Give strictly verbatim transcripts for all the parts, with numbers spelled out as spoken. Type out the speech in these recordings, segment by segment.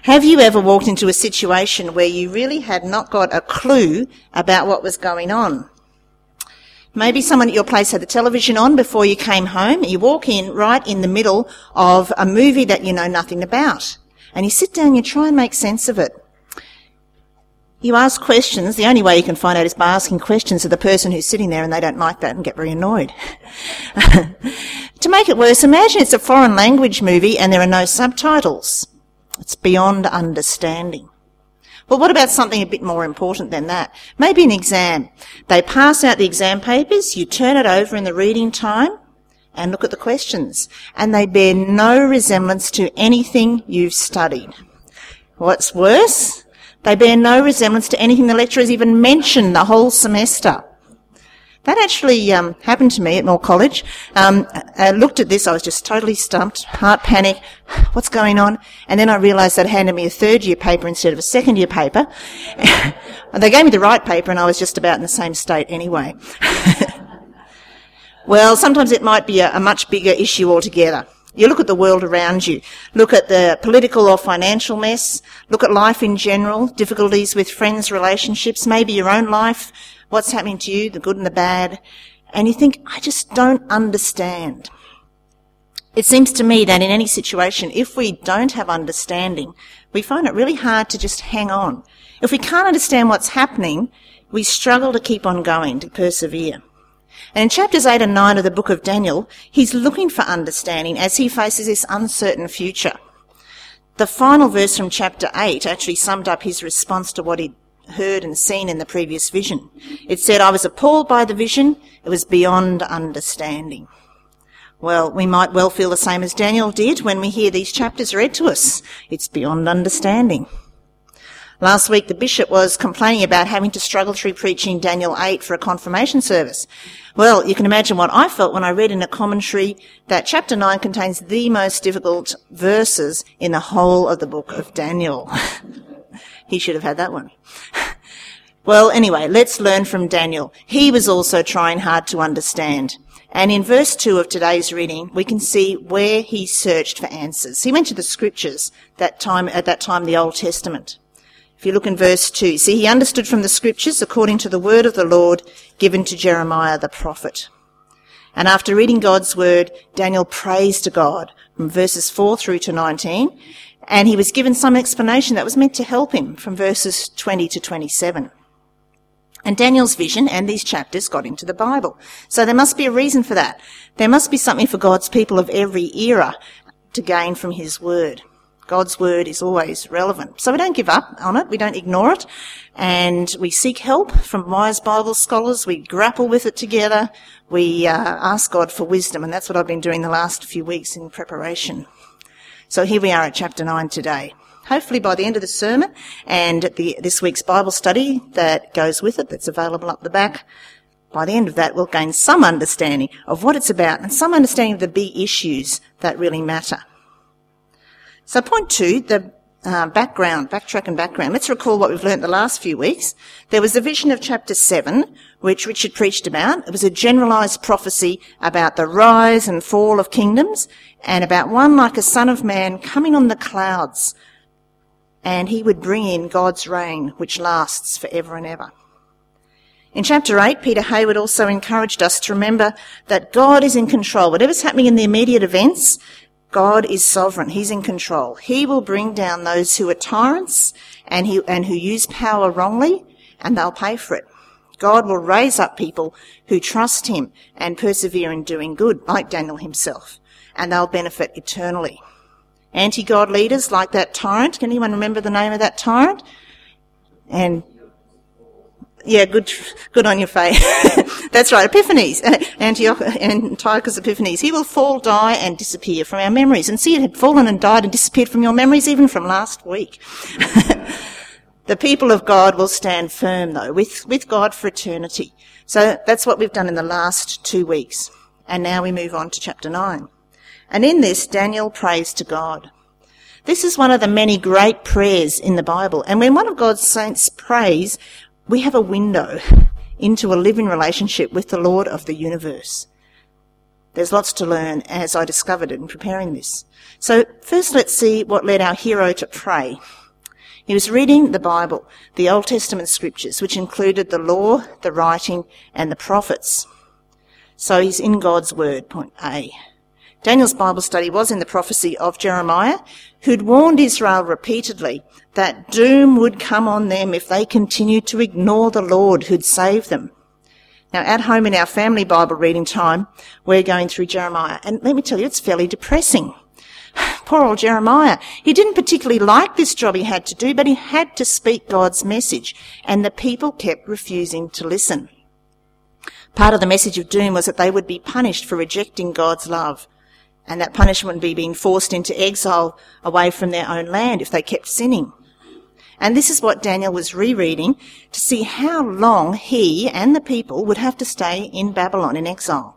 Have you ever walked into a situation where you really had not got a clue about what was going on? Maybe someone at your place had the television on before you came home. You walk in right in the middle of a movie that you know nothing about. And you sit down and you try and make sense of it. You ask questions. The only way you can find out is by asking questions of the person who's sitting there, and they don't like that and get very annoyed. To make it worse, imagine it's a foreign language movie and there are no subtitles. It's beyond understanding. Well, what about something a bit more important than that? Maybe an exam. They pass out the exam papers, you turn it over in the reading time and look at the questions, and they bear no resemblance to anything you've studied. What's worse, they bear no resemblance to anything the lecturer has even mentioned the whole semester. That actually um, happened to me at Moore College. Um, I looked at this, I was just totally stumped, heart panic, what's going on? And then I realised they'd handed me a third year paper instead of a second year paper. And they gave me the right paper and I was just about in the same state anyway. Well, sometimes it might be a, a much bigger issue altogether. You look at the world around you, look at the political or financial mess, look at life in general, difficulties with friends, relationships, maybe your own life, what's happening to you, the good and the bad, and you think, I just don't understand. It seems to me that in any situation, if we don't have understanding, we find it really hard to just hang on. If we can't understand what's happening, we struggle to keep on going, to persevere. And in chapters eight and nine of the book of Daniel, he's looking for understanding as he faces this uncertain future. The final verse from chapter eight actually summed up his response to what he'd heard and seen in the previous vision. It said, I was appalled by the vision. It was beyond understanding. Well, we might well feel the same as Daniel did when we hear these chapters read to us. It's beyond understanding. Last week, the bishop was complaining about having to struggle through preaching Daniel eight for a confirmation service. Well, you can imagine what I felt when I read in a commentary that chapter nine contains the most difficult verses in the whole of the book of Daniel. He should have had that one. Well, anyway, let's learn from Daniel. He was also trying hard to understand. And in verse two of today's reading, we can see where he searched for answers. He went to the scriptures that time, at that time, the Old Testament. If you look in verse two, see, he understood from the scriptures according to the word of the Lord given to Jeremiah the prophet. And after reading God's word, Daniel prays to God from verses four through to nineteen. And he was given some explanation that was meant to help him from verses twenty to twenty-seven. And Daniel's vision and these chapters got into the Bible. So there must be a reason for that. There must be something for God's people of every era to gain from his word. God's word is always relevant. So we don't give up on it. We don't ignore it. And we seek help from wise Bible scholars. We grapple with it together. We uh, ask God for wisdom. And that's what I've been doing the last few weeks in preparation. So here we are at chapter nine today. Hopefully by the end of the sermon and at the, this week's Bible study that goes with it, that's available up the back, by the end of that we'll gain some understanding of what it's about and some understanding of the big issues that really matter. So point two, the uh, background, backtrack and background. Let's recall what we've learnt the last few weeks. There was the vision of chapter seven, which Richard preached about. It was a generalised prophecy about the rise and fall of kingdoms and about one like a son of man coming on the clouds, and he would bring in God's reign, which lasts forever and ever. In chapter eight, Peter Hayward also encouraged us to remember that God is in control. Whatever's happening in the immediate events, God is sovereign. He's in control. He will bring down those who are tyrants and, he, and who use power wrongly, and they'll pay for it. God will raise up people who trust him and persevere in doing good, like Daniel himself, and they'll benefit eternally. Anti-God leaders like that tyrant. Can anyone remember the name of that tyrant? And yeah, good, good on your face. That's right, Epiphanes, Antiochus, Antiochus Epiphanes. He will fall, die, and disappear from our memories. And see, it had fallen and died and disappeared from your memories even from last week. The people of God will stand firm, though, with, with God for eternity. So that's what we've done in the last two weeks. And now we move on to chapter nine. And in this, Daniel prays to God. This is one of the many great prayers in the Bible. And when one of God's saints prays, we have a window into a living relationship with the Lord of the universe. There's lots to learn, as I discovered in preparing this. So first let's see what led our hero to pray. He was reading the Bible, the Old Testament scriptures, which included the law, the writing, and the prophets. So he's in God's word, point A. Daniel's Bible study was in the prophecy of Jeremiah, who'd warned Israel repeatedly that doom would come on them if they continued to ignore the Lord who'd saved them. Now, at home in our family Bible reading time, we're going through Jeremiah, and let me tell you, it's fairly depressing. Poor old Jeremiah. He didn't particularly like this job he had to do, but he had to speak God's message, and the people kept refusing to listen. Part of the message of doom was that they would be punished for rejecting God's love, and that punishment would be being forced into exile away from their own land if they kept sinning. And this is what Daniel was rereading to see how long he and the people would have to stay in Babylon in exile.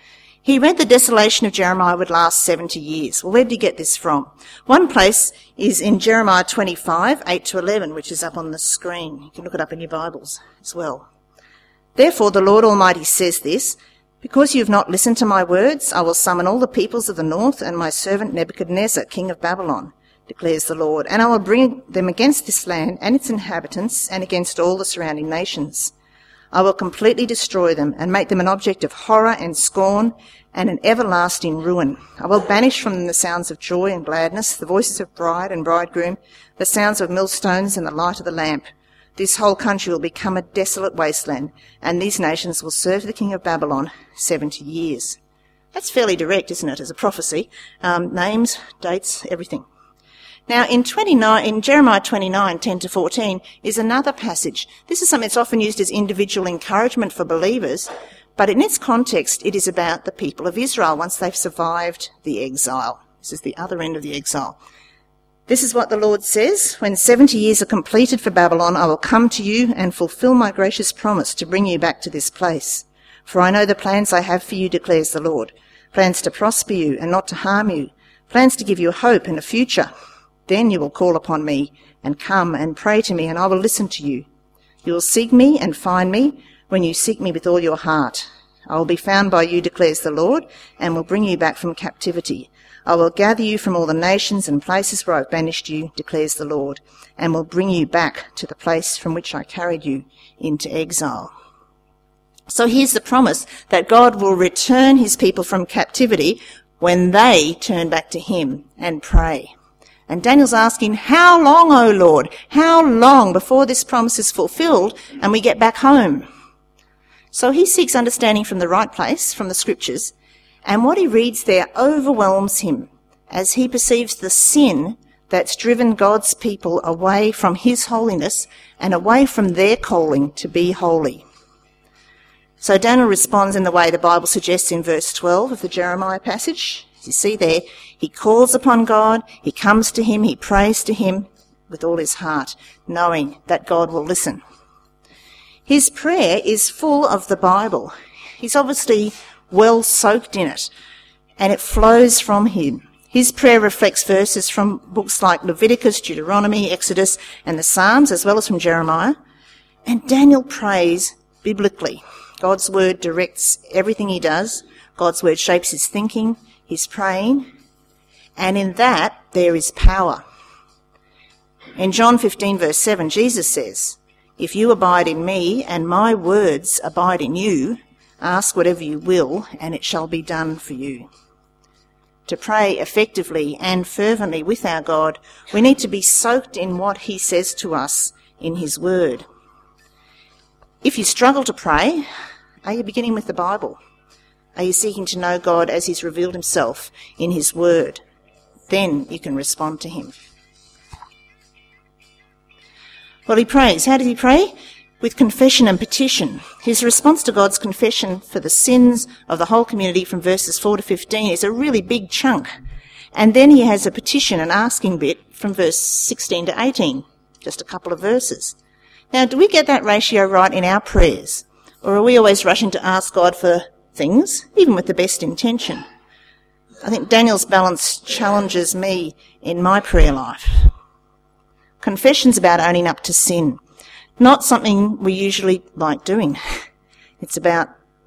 He read the desolation of Jeremiah would last seventy years. Well, where did he get this from? One place is in Jeremiah twenty-five, eight to eleven, which is up on the screen. You can look it up in your Bibles as well. Therefore, the Lord Almighty says this, because you have not listened to my words, I will summon all the peoples of the north and my servant Nebuchadnezzar, king of Babylon, declares the Lord, and I will bring them against this land and its inhabitants and against all the surrounding nations. I will completely destroy them and make them an object of horror and scorn and an everlasting ruin. I will banish from them the sounds of joy and gladness, the voices of bride and bridegroom, the sounds of millstones and the light of the lamp. This whole country will become a desolate wasteland, and these nations will serve the king of Babylon seventy years. That's fairly direct, isn't it, as a prophecy? Um, names, dates, everything. Now, in twenty-nine, in Jeremiah twenty-nine, ten to fourteen, is another passage. This is something that's often used as individual encouragement for believers, but in its context, it is about the people of Israel once they've survived the exile. This is the other end of the exile. This is what the Lord says, when seventy years are completed for Babylon, I will come to you and fulfill my gracious promise to bring you back to this place. For I know the plans I have for you, declares the Lord, plans to prosper you and not to harm you, plans to give you hope and a future. Then you will call upon me and come and pray to me, and I will listen to you. You will seek me and find me when you seek me with all your heart. I will be found by you, declares the Lord, and will bring you back from captivity. I will gather you from all the nations and places where I've banished you, declares the Lord, and will bring you back to the place from which I carried you into exile. So here's the promise that God will return his people from captivity when they turn back to him and pray. And Daniel's asking, how long, O Lord? How long before this promise is fulfilled and we get back home? So he seeks understanding from the right place, from the scriptures, and what he reads there overwhelms him as he perceives the sin that's driven God's people away from his holiness and away from their calling to be holy. So Daniel responds in the way the Bible suggests in verse twelve of the Jeremiah passage. As you see there, he calls upon God, he comes to him, he prays to him with all his heart, knowing that God will listen. His prayer is full of the Bible. He's obviously well soaked in it, and it flows from him. His prayer reflects verses from books like Leviticus, Deuteronomy, Exodus, and the Psalms, as well as from Jeremiah. And Daniel prays biblically. God's word directs everything he does. God's word shapes his thinking, his praying, and in that there is power. In John fifteen, verse seven, Jesus says, if you abide in me and my words abide in you, ask whatever you will, and it shall be done for you. To pray effectively and fervently with our God, we need to be soaked in what he says to us in his word. If you struggle to pray, are you beginning with the Bible? Are you seeking to know God as he's revealed himself in his word? Then you can respond to him. Well, he prays. How does he pray? With confession and petition. His response to God's confession for the sins of the whole community from verses four to fifteen is a really big chunk. And then he has a petition, an asking bit from verse sixteen to eighteen, just a couple of verses. Now, do we get that ratio right in our prayers? Or are we always rushing to ask God for things, even with the best intention? I think Daniel's balance challenges me in my prayer life. Confession's about owning up to sin. Not something we usually like doing. It's about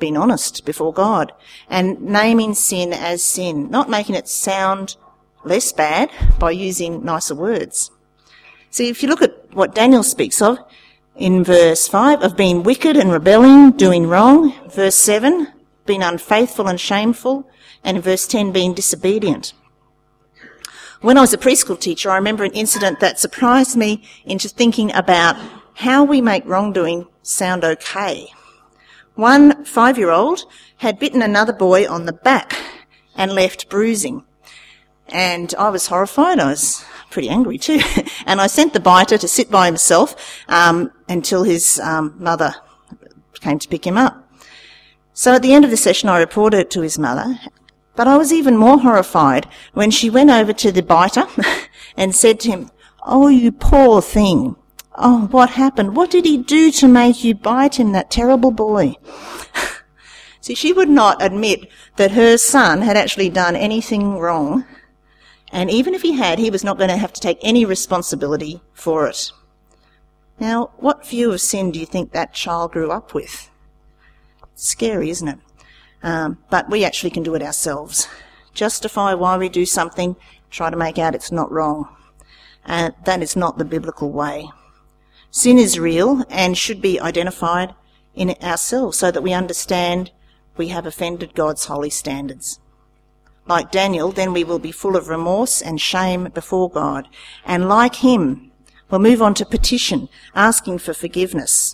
being honest before God and naming sin as sin, not making it sound less bad by using nicer words. See, if you look at what Daniel speaks of in verse five, of being wicked and rebelling, doing wrong, verse seven, being unfaithful and shameful, and in verse ten, being disobedient. When I was a preschool teacher, I remember an incident that surprised me into thinking about how we make wrongdoing sound okay. One five-year-old had bitten another boy on the back and left bruising. And I was horrified. I was pretty angry too. And I sent the biter to sit by himself um, until his um, mother came to pick him up. So at the end of the session, I reported it to his mother. But I was even more horrified when she went over to the biter and said to him, "Oh, you poor thing. Oh, what happened? What did he do to make you bite him, that terrible boy?" See, she would not admit that her son had actually done anything wrong, and even if he had, he was not going to have to take any responsibility for it. Now, what view of sin do you think that child grew up with? It's scary, isn't it? Um, but we actually can do it ourselves. Justify why we do something, try to make out it's not wrong. And that is not the biblical way. Sin is real and should be identified in ourselves so that we understand we have offended God's holy standards. Like Daniel, then we will be full of remorse and shame before God. And like him, we'll move on to petition, asking for forgiveness.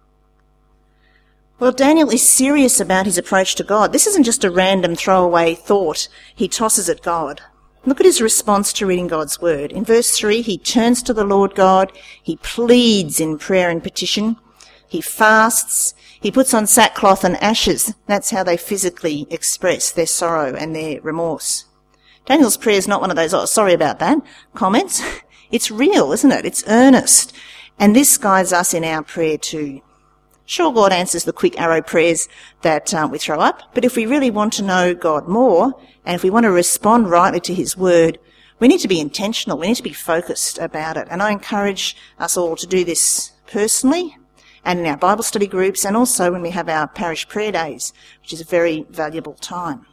Well, Daniel is serious about his approach to God. This isn't just a random throwaway thought he tosses at God. Look at his response to reading God's word. In verse three, he turns to the Lord God, he pleads in prayer and petition, he fasts, he puts on sackcloth and ashes. That's how they physically express their sorrow and their remorse. Daniel's prayer is not one of those, "oh, sorry about that," comments. It's real, isn't it? It's earnest. And this guides us in our prayer too. Sure, God answers the quick arrow prayers that uh, we throw up, but if we really want to know God more, and if we want to respond rightly to his word, we need to be intentional, we need to be focused about it. And I encourage us all to do this personally, and in our Bible study groups, and also when we have our parish prayer days, which is a very valuable time.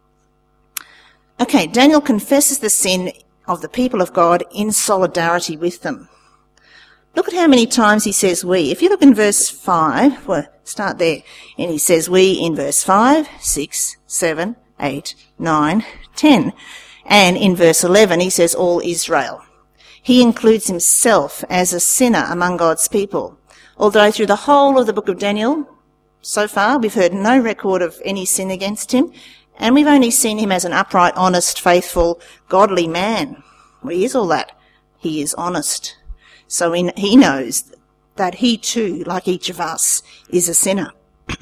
Okay, Daniel confesses the sin of the people of God in solidarity with them. Look at how many times he says we. If you look in verse five, well, start there, and he says we in verse five, six, seven, eight, nine, ten. And in verse eleven, he says all Israel. He includes himself as a sinner among God's people. Although through the whole of the book of Daniel, so far, we've heard no record of any sin against him, and we've only seen him as an upright, honest, faithful, godly man. Well, he is all that. He is honest. So he knows that he too, like each of us, is a sinner.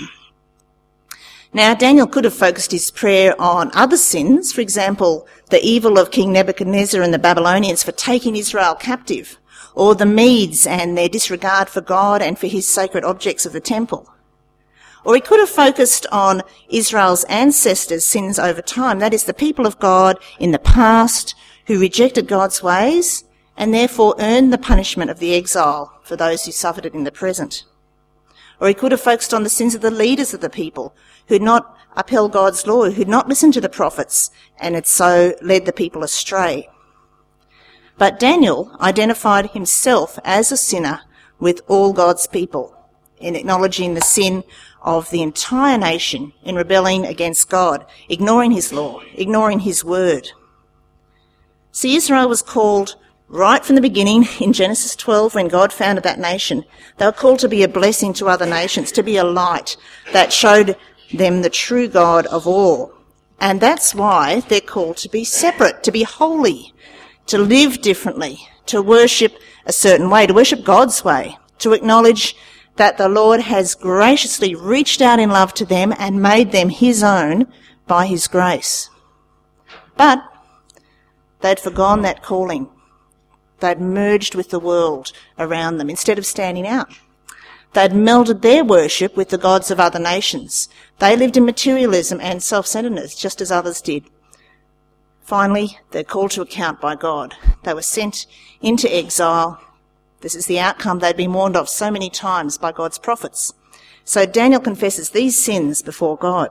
Now, Daniel could have focused his prayer on other sins, for example, the evil of King Nebuchadnezzar and the Babylonians for taking Israel captive, or the Medes and their disregard for God and for his sacred objects of the temple. Or he could have focused on Israel's ancestors' sins over time, that is, the people of God in the past who rejected God's ways and therefore earned the punishment of the exile for those who suffered it in the present. Or he could have focused on the sins of the leaders of the people who had not upheld God's law, who had not listened to the prophets, and had so led the people astray. But Daniel identified himself as a sinner with all God's people in acknowledging the sin of the entire nation in rebelling against God, ignoring his law, ignoring his word. See, Israel was called right from the beginning, in Genesis twelve, when God founded that nation, they were called to be a blessing to other nations, to be a light that showed them the true God of all. And that's why they're called to be separate, to be holy, to live differently, to worship a certain way, to worship God's way, to acknowledge that the Lord has graciously reached out in love to them and made them his own by his grace. But they'd forgone that calling. They'd merged with the world around them instead of standing out. They'd melded their worship with the gods of other nations. They lived in materialism and self-centeredness, just as others did. Finally, they're called to account by God. They were sent into exile. This is the outcome they'd been warned of so many times by God's prophets. So Daniel confesses these sins before God.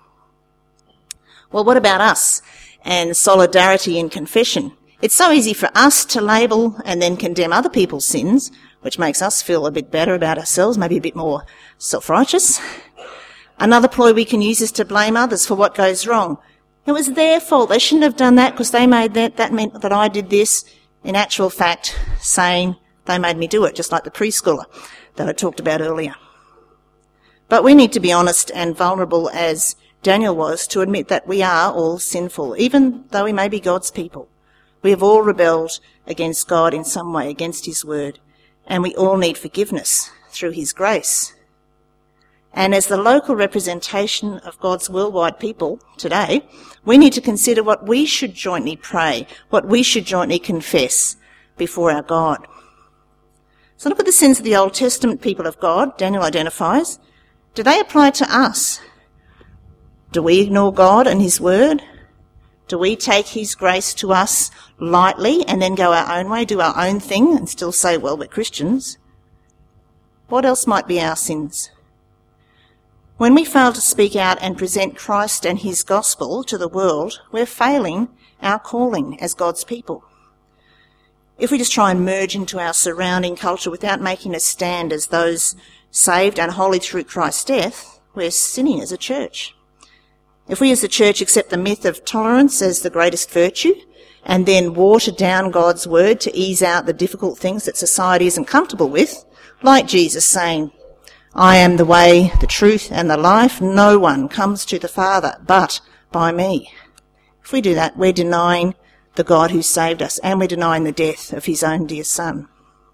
Well, what about us and solidarity in confession? It's so easy for us to label and then condemn other people's sins, which makes us feel a bit better about ourselves, maybe a bit more self-righteous. Another ploy we can use is to blame others for what goes wrong. It was their fault. They shouldn't have done that because they made that. That meant that I did this. In actual fact, saying they made me do it, just like the preschooler that I talked about earlier. But we need to be honest and vulnerable as Daniel was to admit that we are all sinful, even though we may be God's people. We have all rebelled against God in some way, against his word, and we all need forgiveness through his grace. And as the local representation of God's worldwide people today, we need to consider what we should jointly pray, what we should jointly confess before our God. So look at the sins of the Old Testament people of God, Daniel identifies. Do they apply to us? Do we ignore God and his word? Do we take his grace to us lightly and then go our own way, do our own thing and still say, well, we're Christians? What else might be our sins? When we fail to speak out and present Christ and his gospel to the world, we're failing our calling as God's people. If we just try and merge into our surrounding culture without making a stand as those saved and holy through Christ's death, we're sinning as a church. If we as a church accept the myth of tolerance as the greatest virtue and then water down God's word to ease out the difficult things that society isn't comfortable with, like Jesus saying, I am the way, the truth and the life. No one comes to the Father but by me. If we do that, we're denying the God who saved us and we're denying the death of his own dear son.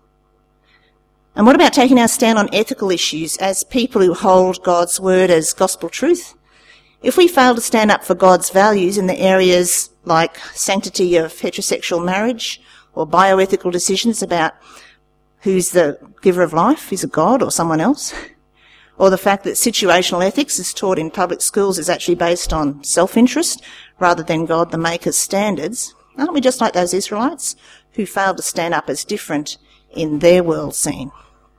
And what about taking our stand on ethical issues as people who hold God's word as gospel truth? If we fail to stand up for God's values in the areas like sanctity of heterosexual marriage or bioethical decisions about who's the giver of life, is it God or someone else? Or the fact that situational ethics is taught in public schools is actually based on self-interest rather than God the Maker's standards, aren't we just like those Israelites who failed to stand up as different in their world scene?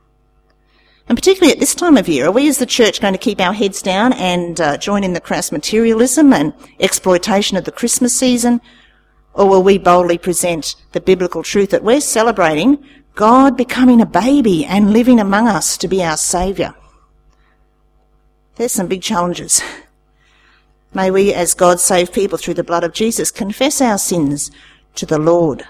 And particularly at this time of year, are we as the church going to keep our heads down and uh, join in the crass materialism and exploitation of the Christmas season? Or will we boldly present the biblical truth that we're celebrating God becoming a baby and living among us to be our saviour? There's some big challenges. May we, as God's saved people through the blood of Jesus, confess our sins to the Lord.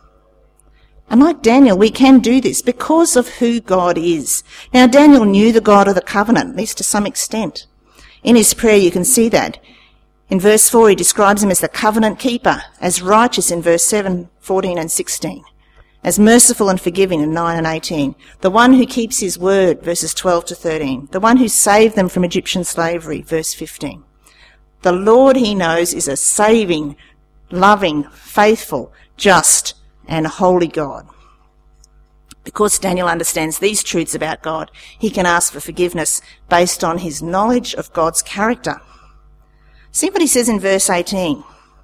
And like Daniel, we can do this because of who God is. Now, Daniel knew the God of the covenant, at least to some extent. In his prayer, you can see that. In verse four, he describes him as the covenant keeper, as righteous in verse seven, fourteen and sixteen. As merciful and forgiving in nine and eighteen, the one who keeps his word, verses twelve to thirteen, the one who saved them from Egyptian slavery, verse fifteen. The Lord, he knows, is a saving, loving, faithful, just, and holy God. Because Daniel understands these truths about God, he can ask for forgiveness based on his knowledge of God's character. See what he says in verse eighteen.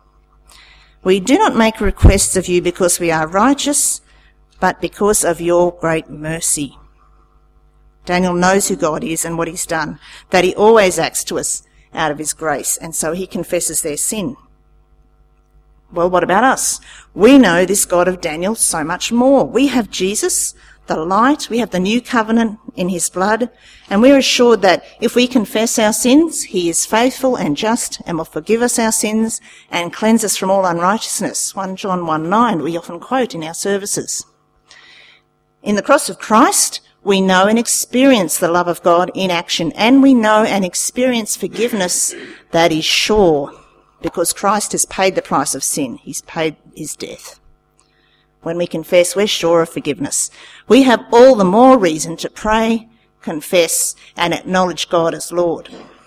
We do not make requests of you because we are righteous, but because of your great mercy. Daniel knows who God is and what he's done, that he always acts to us out of his grace, and so he confesses their sin. Well, what about us? We know this God of Daniel so much more. We have Jesus, the light, we have the new covenant in his blood, and we're assured that if we confess our sins, he is faithful and just and will forgive us our sins and cleanse us from all unrighteousness. First John one nine we often quote in our services. In the cross of Christ, we know and experience the love of God in action, and we know and experience forgiveness that is sure, because Christ has paid the price of sin. He's paid his death. When we confess, we're sure of forgiveness. We have all the more reason to pray, confess, and acknowledge God as Lord.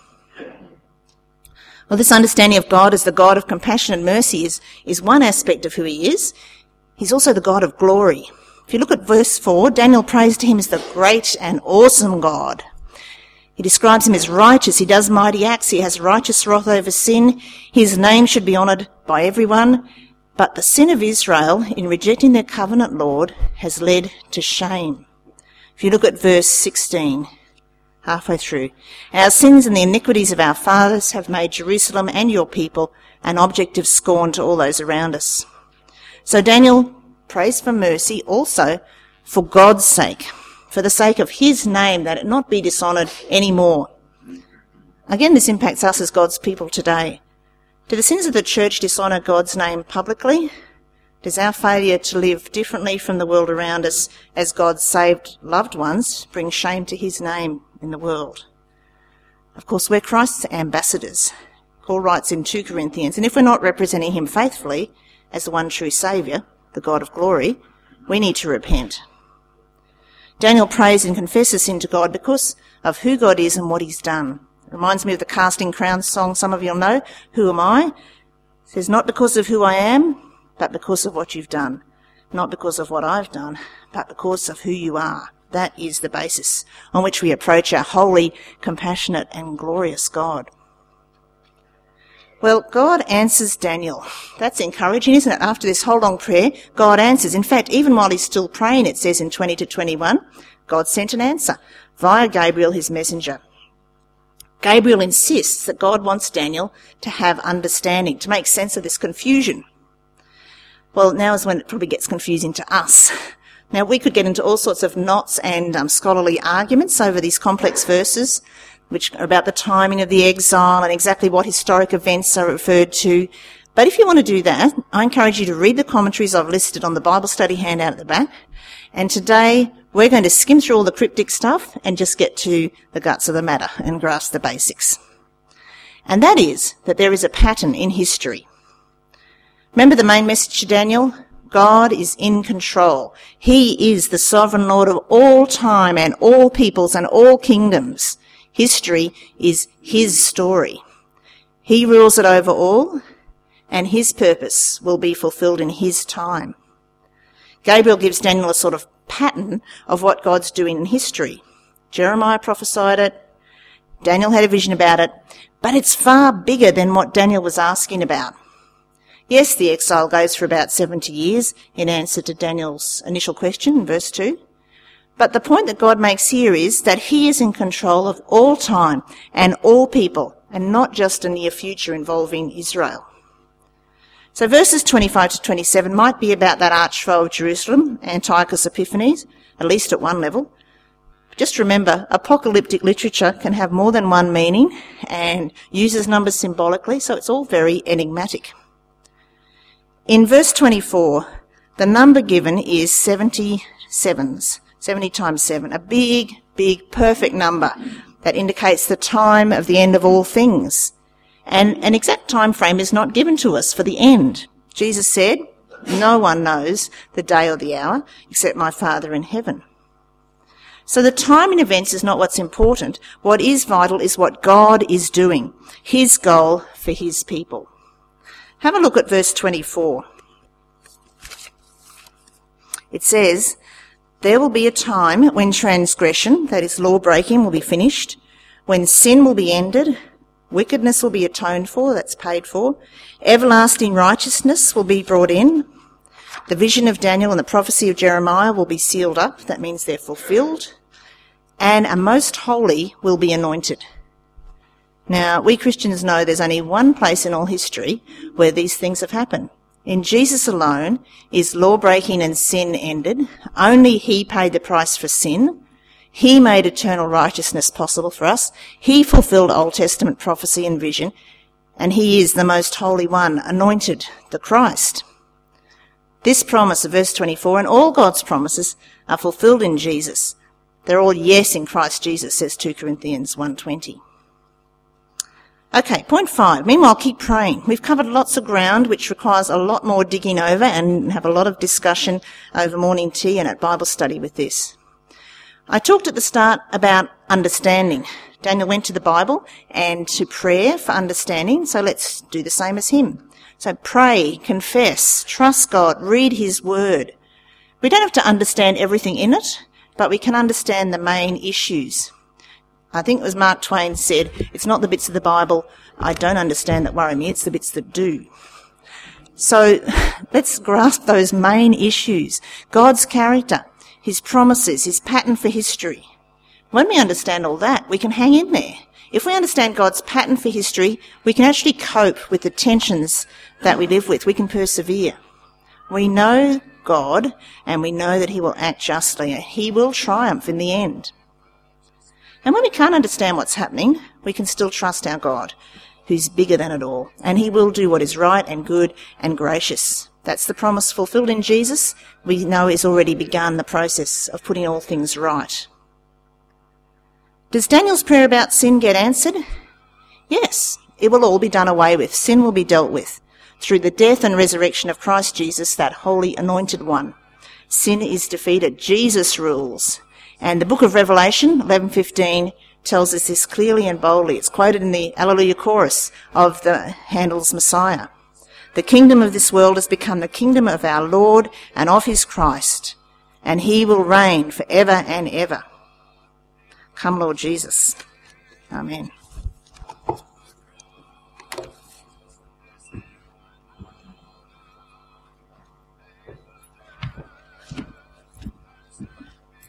Well, this understanding of God as the God of compassion and mercy is, is one aspect of who he is. He's also the God of glory. If you look at verse four, Daniel prays to him as the great and awesome God. He describes him as righteous. He does mighty acts. He has righteous wrath over sin. His name should be honoured by everyone. But the sin of Israel in rejecting their covenant Lord has led to shame. If you look at verse sixteen, halfway through. Our sins and the iniquities of our fathers have made Jerusalem and your people an object of scorn to all those around us. So Daniel prays for mercy also for God's sake, for the sake of his name, that it not be dishonoured anymore. Again, this impacts us as God's people today. Do the sins of the church dishonour God's name publicly? Does our failure to live differently from the world around us as God's saved loved ones bring shame to his name in the world? Of course, we're Christ's ambassadors. Paul writes in two Corinthians, and if we're not representing him faithfully as the one true Saviour, the God of glory, we need to repent. Daniel prays and confesses sin to God because of who God is and what he's done. It reminds me of the Casting Crowns song some of you'll know. Who am I? It says, not because of who I am, but because of what you've done. Not because of what I've done, but because of who you are. That is the basis on which we approach our holy, compassionate and glorious God. Well, God answers Daniel. That's encouraging, isn't it? After this whole long prayer, God answers. In fact, even while he's still praying, it says in twenty to twenty-one, God sent an answer via Gabriel, his messenger. Gabriel insists that God wants Daniel to have understanding, to make sense of this confusion. Well, now is when it probably gets confusing to us. Now, we could get into all sorts of knots and um, scholarly arguments over these complex verses, which are about the timing of the exile and exactly what historic events are referred to. But if you want to do that, I encourage you to read the commentaries I've listed on the Bible study handout at the back. And today, we're going to skim through all the cryptic stuff and just get to the guts of the matter and grasp the basics. And that is that there is a pattern in history. Remember the main message to Daniel? God is in control. He is the sovereign Lord of all time and all peoples and all kingdoms. History is his story. He rules it over all, and his purpose will be fulfilled in his time. Gabriel gives Daniel a sort of pattern of what God's doing in history. Jeremiah prophesied it. Daniel had a vision about it. But it's far bigger than what Daniel was asking about. Yes, the exile goes for about seventy years in answer to Daniel's initial question in verse two. But the point that God makes here is that he is in control of all time and all people, and not just a near future involving Israel. So verses twenty-five to twenty-seven might be about that archfoe of Jerusalem, Antiochus Epiphanes, at least at one level. Just remember, apocalyptic literature can have more than one meaning and uses numbers symbolically, so it's all very enigmatic. In verse twenty-four, the number given is seventy sevens, seventy times seven, a big, big, perfect number that indicates the time of the end of all things. And an exact time frame is not given to us for the end. Jesus said, no one knows the day or the hour except my Father in heaven. So the time in events is not what's important. What is vital is what God is doing, his goal for his people. Have a look at verse twenty-four. It says, there will be a time when transgression, that is law-breaking, will be finished, when sin will be ended, wickedness will be atoned for, that's paid for, everlasting righteousness will be brought in, the vision of Daniel and the prophecy of Jeremiah will be sealed up, that means they're fulfilled, and a most holy will be anointed. Now, we Christians know there's only one place in all history where these things have happened. In Jesus alone is law-breaking and sin ended. Only he paid the price for sin. He made eternal righteousness possible for us. He fulfilled Old Testament prophecy and vision. And he is the most holy one, anointed, the Christ. This promise of verse twenty-four and all God's promises are fulfilled in Jesus. They're all yes in Christ Jesus, says two Corinthians one twenty. Okay, point five. Meanwhile, keep praying. We've covered lots of ground, which requires a lot more digging over, and have a lot of discussion over morning tea and at Bible study with this. I talked at the start about understanding. Daniel went to the Bible and to prayer for understanding, so let's do the same as him. So pray, confess, trust God, read his word. We don't have to understand everything in it, but we can understand the main issues. I think it was Mark Twain said, it's not the bits of the Bible I don't understand that worry me, it's the bits that do. So let's grasp those main issues. God's character, his promises, his pattern for history. When we understand all that, we can hang in there. If we understand God's pattern for history, we can actually cope with the tensions that we live with. We can persevere. We know God, and we know that he will act justly. He will triumph in the end. And when we can't understand what's happening, we can still trust our God, who's bigger than it all, and he will do what is right and good and gracious. That's the promise fulfilled in Jesus. We know he's already begun the process of putting all things right. Does Daniel's prayer about sin get answered? Yes, it will all be done away with. Sin will be dealt with through the death and resurrection of Christ Jesus, that holy anointed one. Sin is defeated. Jesus rules. And the book of Revelation, eleven fifteen, tells us this clearly and boldly. It's quoted in the Alleluia chorus of the Handel's Messiah. The kingdom of this world has become the kingdom of our Lord and of his Christ, and he will reign forever and ever. Come, Lord Jesus. Amen.